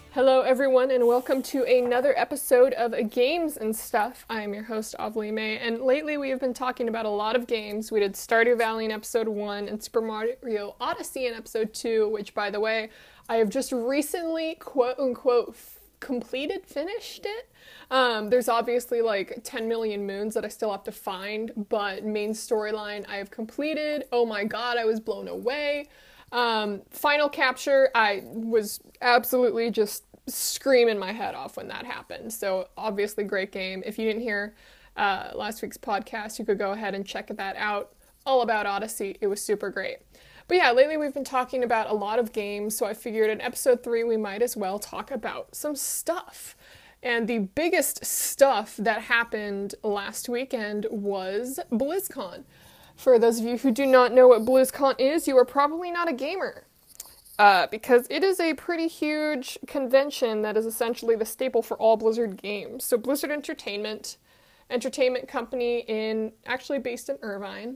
Hello everyone and welcome to another episode of Games and Stuff. I am your host, Avli May, and lately we have been talking about a lot of games. We did Stardew Valley in episode 1 and Super Mario Odyssey in episode 2, which, by the way, I have just recently, quote-unquote, finished it. There's obviously like 10 million moons that I still have to find, but main storyline I have completed. Oh my god, I was blown away. Final capture, I was absolutely just screaming my head off when that happened. So obviously great game. If you didn't hear last week's podcast, you could go ahead and check that out. All about Odyssey. It was super great. But yeah, lately we've been talking about a lot of games, so I figured in episode 3 we might as well talk about some stuff. And the biggest stuff that happened last weekend was BlizzCon. For those of you who do not know what BlizzCon is, you are probably not a gamer. Because it is a pretty huge convention that is essentially the staple for all Blizzard games. So Blizzard entertainment company actually based in Irvine,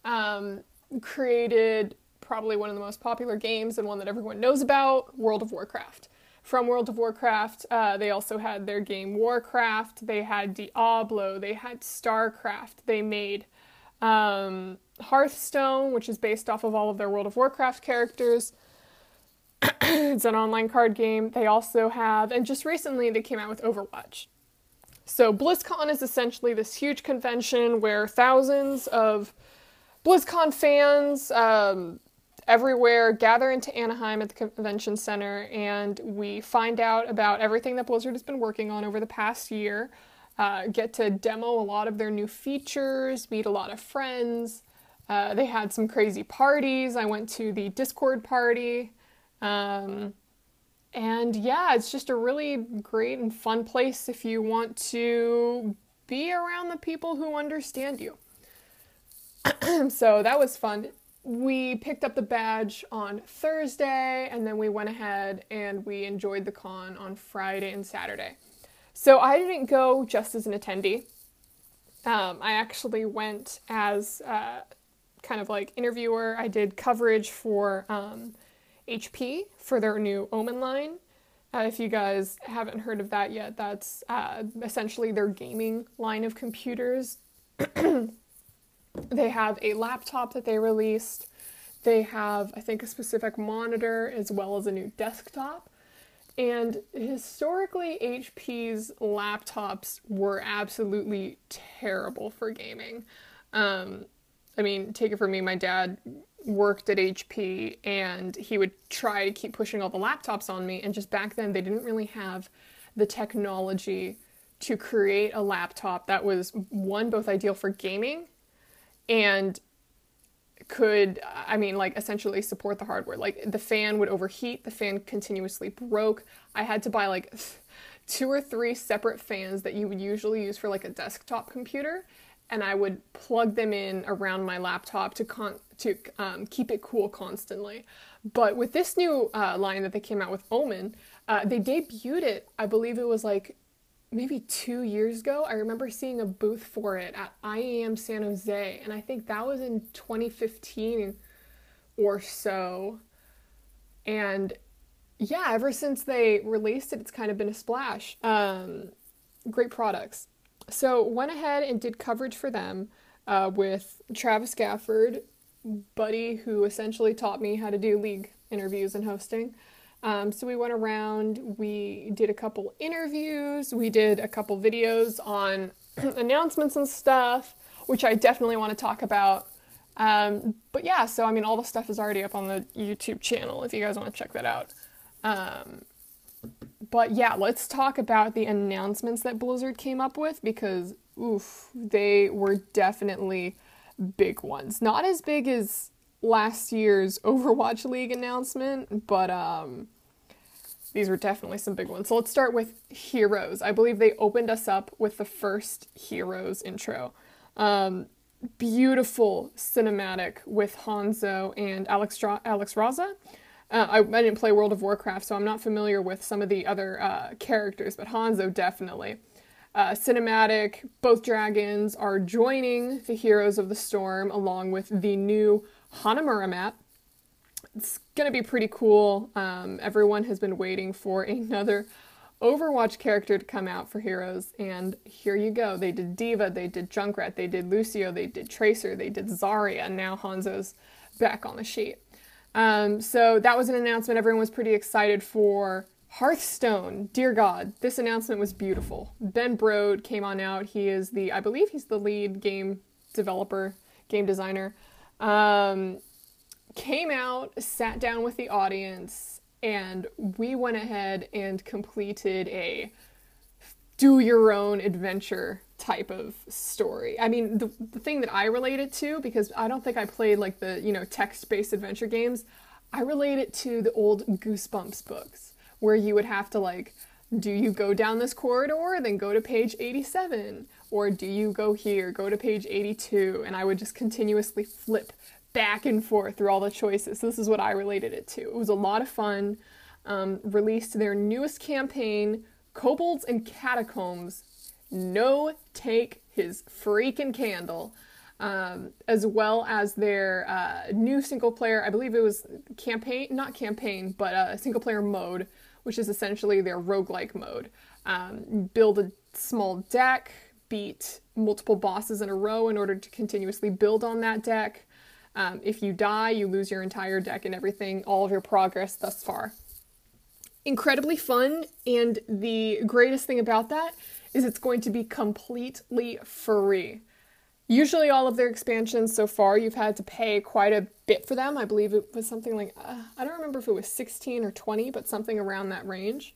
created probably one of the most popular games and one that everyone knows about, World of Warcraft. From World of Warcraft, they also had their game Warcraft, they had Diablo, they had StarCraft, they made Hearthstone, which is based off of all of their World of Warcraft characters. It's an online card game. They also have, and just recently they came out with Overwatch. So BlizzCon is essentially this huge convention where thousands of BlizzCon fans everywhere gather into Anaheim at the convention center, and we find out about everything that Blizzard has been working on over the past year. Get to demo a lot of their new features, meet a lot of friends. They had some crazy parties. I went to the Discord party. And yeah, it's just a really great and fun place if you want to be around the people who understand you. So that was fun. We picked up the badge on Thursday, and then we went ahead and we enjoyed the con on Friday and Saturday. So I didn't go just as an attendee. I actually went as kind of like interviewer. I did coverage for HP for their new Omen line. If you guys haven't heard of that yet, that's essentially their gaming line of computers. They have a laptop that they released. They have, I think, a specific monitor as well as a new desktop. And historically, HP's laptops were absolutely terrible for gaming. I mean, take it from me, my dad worked at HP and he would try to keep pushing all the laptops on me, and just back then they didn't really have the technology to create a laptop that was, one, both ideal for gaming and could, essentially support the hardware. Like, the fan would overheat, the fan continuously broke. I had to buy, 2 or 3 separate fans that you would usually use for, a desktop computer, and I would plug them in around my laptop to keep it cool constantly. But with this new line that they came out with, Omen, they debuted it, I believe it was, maybe 2 years ago. I remember seeing a booth for it at IEM San Jose, and I think that was in 2015 or so. And yeah, ever since they released it, it's kind of been a splash. Great products. So went ahead and did coverage for them with Travis Gafford, buddy who essentially taught me how to do League interviews and hosting. So we went around, we did a couple interviews, we did a couple videos on announcements and stuff, which I definitely want to talk about. But yeah, so all the stuff is already up on the YouTube channel if you guys want to check that out. But yeah, let's talk about the announcements that Blizzard came up with, because, they were definitely big ones. Not as big as last year's Overwatch League announcement, but these were definitely some big ones. So let's start with Heroes. I believe they opened us up with the first Heroes intro. Beautiful cinematic with Hanzo and Alex Raza. I didn't play World of Warcraft, so I'm not familiar with some of the other characters, but Hanzo definitely. Cinematic, both dragons are joining the Heroes of the Storm along with the new Hanamura map. it's going to be pretty cool. Everyone has been waiting for another Overwatch character to come out for Heroes, and here you go. They did D.Va, they did Junkrat, they did Lucio, they did Tracer, they did Zarya, and now Hanzo's back on the sheet. So that was an announcement everyone was pretty excited for. Hearthstone, dear God, this announcement was beautiful. Ben Brode came on out. He is I believe he's the lead game developer, game designer. Came out, sat down with the audience, and we went ahead and completed a do your own adventure type of story. I mean, the thing that I relate it to, because I don't think I played like the, text-based adventure games, I relate it to the old Goosebumps books, where you would have to like, do you go down this corridor, then go to page 87? Or do you go here, go to page 82? And I would just continuously flip back and forth through all the choices. This is what I related it to. It was a lot of fun. Released their newest campaign, Kobolds and Catacombs. No take his freaking candle. As well as their new single player, I believe it was a single player mode, which is essentially their roguelike mode. Build a small deck, beat multiple bosses in a row in order to continuously build on that deck. If you die, you lose your entire deck and everything, all of your progress thus far. Incredibly fun, and the greatest thing about that is it's going to be completely free. Usually all of their expansions so far, you've had to pay quite a bit for them. I believe it was something like, I don't remember if it was 16 or 20, but something around that range.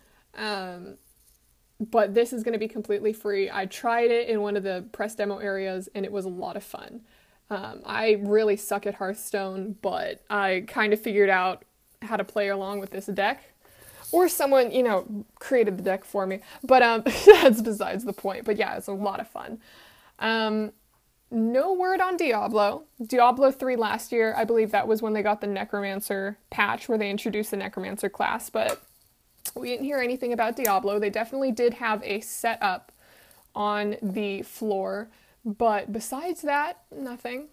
But this is going to be completely free. I tried it in one of the press demo areas, and it was a lot of fun. I really suck at Hearthstone, but I kind of figured out how to play along with this deck. Or someone, created the deck for me. But that's besides the point. But yeah, it's a lot of fun. No word on Diablo. Diablo 3 last year, I believe that was when they got the Necromancer patch where they introduced the Necromancer class, but we didn't hear anything about Diablo. They definitely did have a setup on the floor, but besides that, nothing.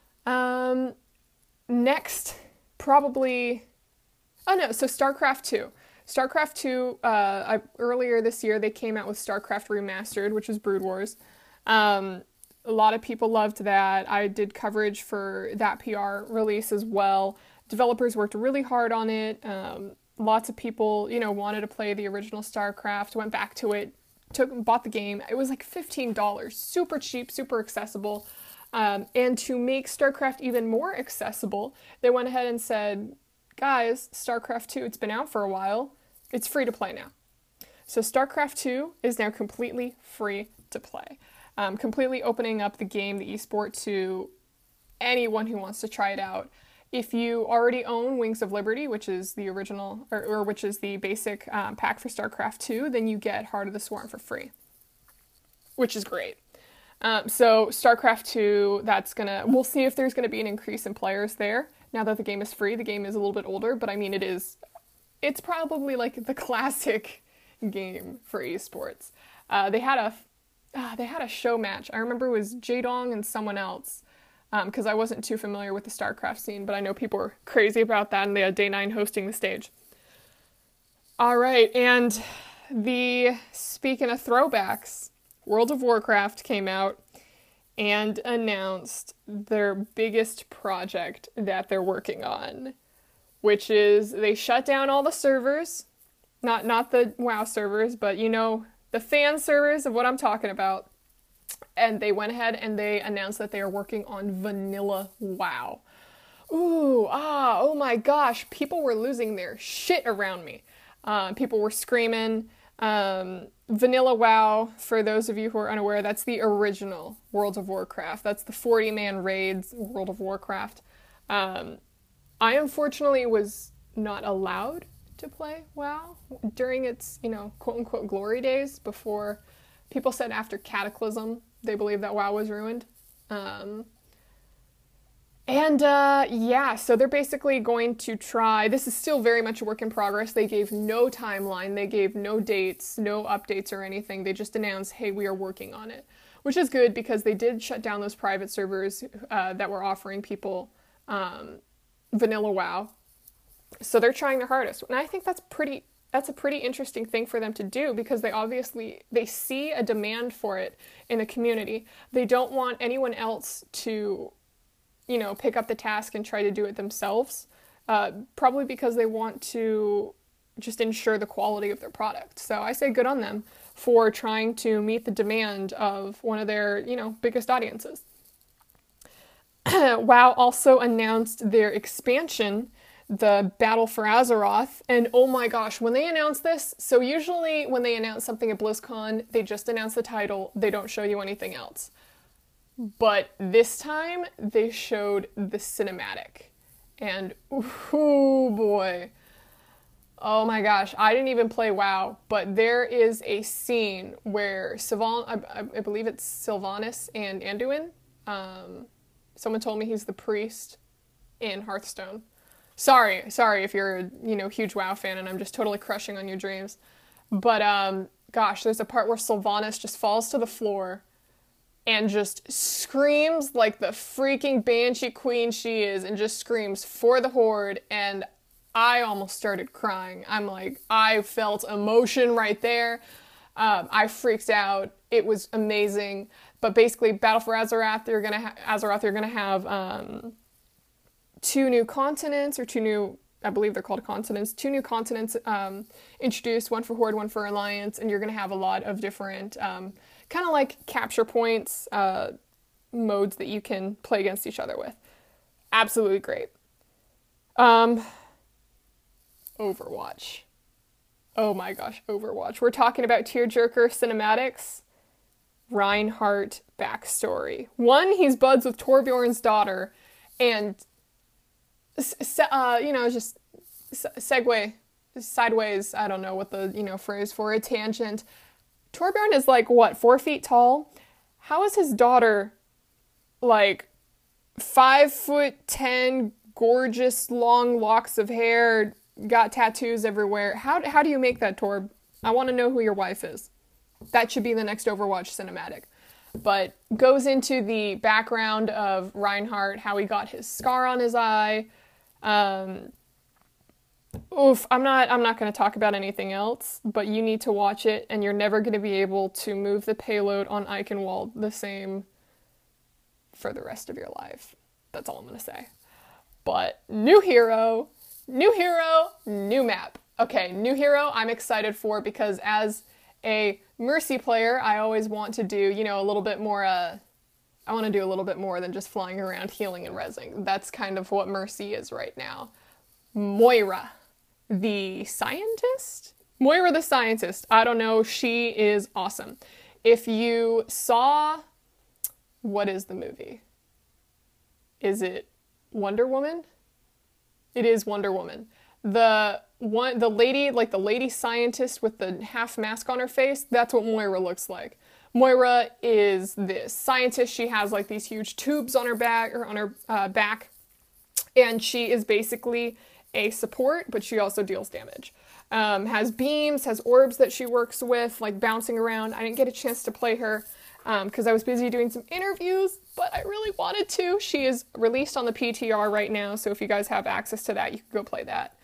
Next, probably... Oh no, so StarCraft 2. StarCraft 2, earlier this year, they came out with StarCraft Remastered, which was Brood Wars. A lot of people loved that. I did coverage for that PR release as well. Developers worked really hard on it. Lots of people, wanted to play the original StarCraft, went back to it, bought the game. It was like $15, super cheap, super accessible. And to make StarCraft even more accessible, they went ahead and said, guys, StarCraft 2, it's been out for a while. It's free to play now. So StarCraft 2 is now completely free to play. Completely opening up the game, the esport, to anyone who wants to try it out. If you already own Wings of Liberty, which is the original, or which is the basic pack for StarCraft 2, then you get Heart of the Swarm for free, which is great. So StarCraft 2, we'll see if there's gonna be an increase in players there. Now that the game is free, the game is a little bit older, but I mean, it's probably like the classic game for esports. They had a show match. I remember it was Jaedong and someone else, because I wasn't too familiar with the StarCraft scene, but I know people were crazy about that, and they had Day9 hosting the stage. All right, and speaking of throwbacks, World of Warcraft came out and announced their biggest project that they're working on, which is they shut down all the servers, not the WoW servers, but the fan servers of what I'm talking about. And they went ahead and they announced that they are working on vanilla WoW. Oh my gosh, people were losing their shit around me. People were screaming. Vanilla WoW, for those of you who are unaware, that's the original World of Warcraft. That's the 40-man raids World of Warcraft. I unfortunately was not allowed to play WoW during its, quote-unquote glory days, before people said after Cataclysm they believed that WoW was ruined. So they're basically going to try, this is still very much a work in progress. They gave no timeline, they gave no dates, no updates or anything. They just announced, hey, we are working on it, which is good because they did shut down those private servers that were offering people vanilla WoW So they're trying their hardest. And I think that's a pretty interesting thing for them to do, because they see a demand for it in the community. They don't want anyone else to, pick up the task and try to do it themselves. Probably because they want to just ensure the quality of their product. So I say good on them for trying to meet the demand of one of their, biggest audiences. WoW also announced their expansion, the Battle for Azeroth, and oh my gosh, when they announced this, so usually when they announce something at BlizzCon, they just announce the title, they don't show you anything else. But this time, they showed the cinematic, and oh boy, oh my gosh, I didn't even play WoW, but there is a scene where I believe it's Sylvanas and Anduin, someone told me he's the priest in Hearthstone. Sorry if you're a, huge WoW fan and I'm just totally crushing on your dreams. But, gosh, there's a part where Sylvanas just falls to the floor and just screams like the freaking Banshee Queen she is, and just screams for the Horde, and I almost started crying. I felt emotion right there. I freaked out. It was amazing. But basically, Battle for Azeroth, you're gonna have 2 new continents, or 2 new, I believe they're called continents, 2 new continents introduced, one for Horde, one for Alliance, and you're gonna have a lot of different, kind of like capture points, modes that you can play against each other with. Absolutely great. Overwatch. Oh my gosh, Overwatch. We're talking about tearjerker cinematics. Reinhardt backstory. 1, he's buds with Torbjorn's daughter, and just segue sideways. I don't know what the phrase for a tangent. Torbjorn is 4 feet tall. How is his daughter 5'10", gorgeous long locks of hair, got tattoos everywhere? How do you make that, Torb? I want to know who your wife is. That should be the next Overwatch cinematic. But goes into the background of Reinhardt, how he got his scar on his eye. I'm not going to talk about anything else, but you need to watch it, and you're never going to be able to move the payload on Eichenwald the same for the rest of your life. That's all I'm going to say. But new hero, new map. Okay, new hero I'm excited for, because as a Mercy player, I always want to do, a little bit more, I want to do a little bit more than just flying around healing and rezzing. That's kind of what Mercy is right now. Moira the scientist? I don't know, she is awesome. If you saw, what is the movie? Is it Wonder Woman? It is Wonder Woman. The lady scientist with the half mask on her face, that's what Moira looks like. Moira is this scientist. She has these huge tubes on her back, and she is basically a support, but she also deals damage. Has beams, has orbs that she works with, bouncing around. I didn't get a chance to play her because I was busy doing some interviews, but I really wanted to. She is released on the PTR right now, so if you guys have access to that, you can go play that.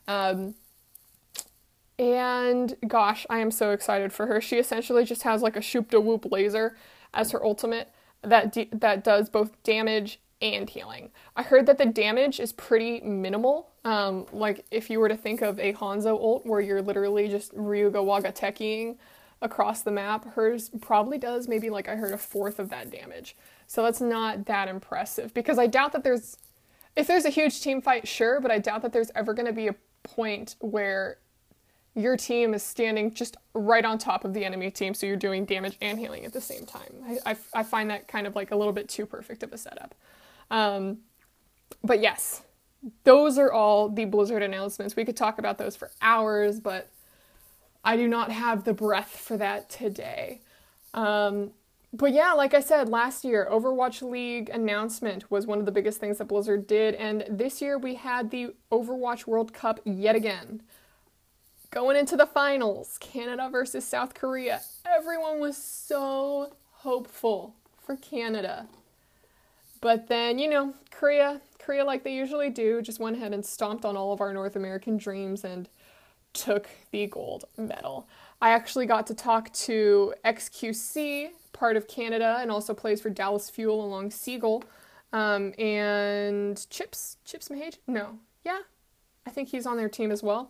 And gosh, I am so excited for her. She essentially just has a shoop da whoop laser as her ultimate that does both damage and healing. I heard that the damage is pretty minimal. If you were to think of a Hanzo ult where you're literally just Ryuga Wagatekiing across the map, hers probably does maybe I heard 1/4 of that damage. So that's not that impressive, because I doubt that if there's a huge team fight, sure, but I doubt that there's ever going to be a point where your team is standing just right on top of the enemy team, so you're doing damage and healing at the same time. I find that kind of a little bit too perfect of a setup. But yes, those are all the Blizzard announcements. We could talk about those for hours, but I do not have the breath for that today. But yeah, like I said, last year, Overwatch League announcement was one of the biggest things that Blizzard did, and this year we had the Overwatch World Cup yet again. Going into the finals, Canada versus South Korea. Everyone was so hopeful for Canada. But then, Korea, like they usually do, just went ahead and stomped on all of our North American dreams and took the gold medal. I actually got to talk to XQC, part of Canada, and also plays for Dallas Fuel along Seagull, and Chips Mahage? No. Yeah, I think he's on their team as well.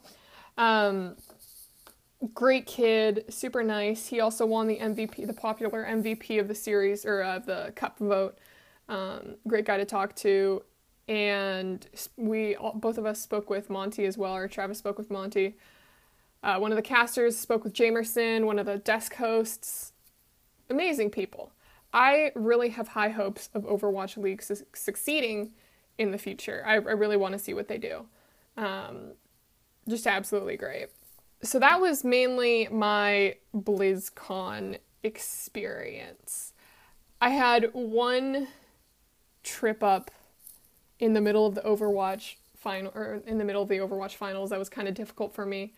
Great kid, super nice. He also won the MVP, the popular MVP of the series, or of the cup vote. Great guy to talk to. And both of us spoke with Monty as well, or Travis spoke with Monty. One of the casters spoke with Jamerson, one of the desk hosts. Amazing people. I really have high hopes of Overwatch League succeeding in the future. I really want to see what they do. Just absolutely great. So that was mainly my BlizzCon experience. I had one trip up in the middle of the Overwatch finals that was kind of difficult for me.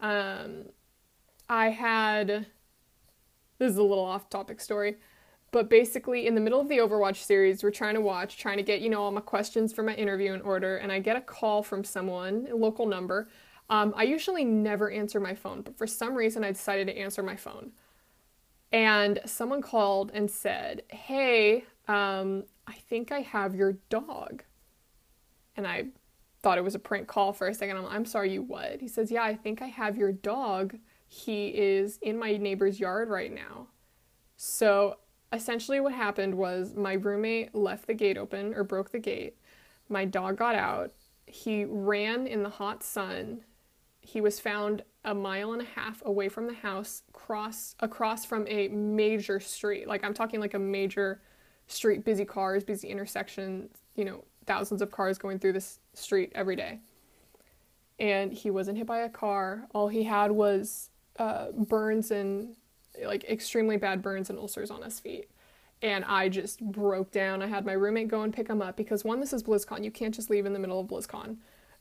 This is a little off-topic story, but basically in the middle of the Overwatch series, we're trying to get, all my questions for my interview in order, and I get a call from someone, a local number. I usually never answer my phone, but for some reason I decided to answer my phone. And someone called and said, "Hey, I think I have your dog." And I thought it was a prank call for a second. I'm sorry, you what? He says, "Yeah, I think I have your dog. He is in my neighbor's yard right now." So essentially what happened was my roommate left the gate open, or broke the gate. My dog got out. He ran in the hot sun. He was found 1.5 miles away from the house, across from a major street. Like, I'm talking like a major street, busy cars, busy intersection, thousands of cars going through this street every day. And he wasn't hit by a car. All he had was burns and extremely bad burns and ulcers on his feet. And I just broke down. I had my roommate go and pick him up because, one, this is BlizzCon. You can't just leave in the middle of BlizzCon.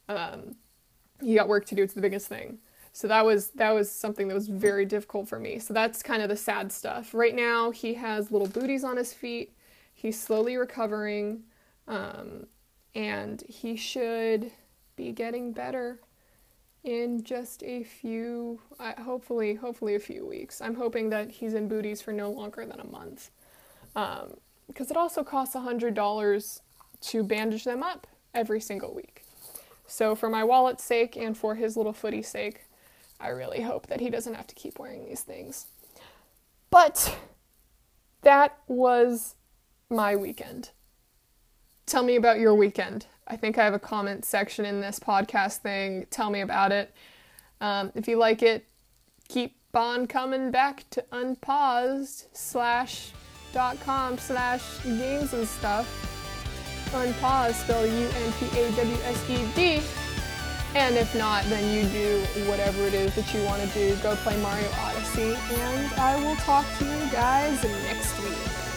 You got work to do. It's the biggest thing. So that was something that was very difficult for me. So that's kind of the sad stuff. Right now, he has little booties on his feet. He's slowly recovering. And he should be getting better in just a few, hopefully a few weeks. I'm hoping that he's in booties for no longer than a month. Because it also costs $100 to bandage them up every single week. So for my wallet's sake and for his little footy's sake, I really hope that he doesn't have to keep wearing these things. But that was my weekend. Tell me about your weekend. I think I have a comment section in this podcast thing. Tell me about it. If you like it, keep on coming back to unpaused.com/games and stuff. Unpaused, spelled UNPAWSED. And if not, then you do whatever it is that you want to do. Go play Mario Odyssey, and I will talk to you guys next week.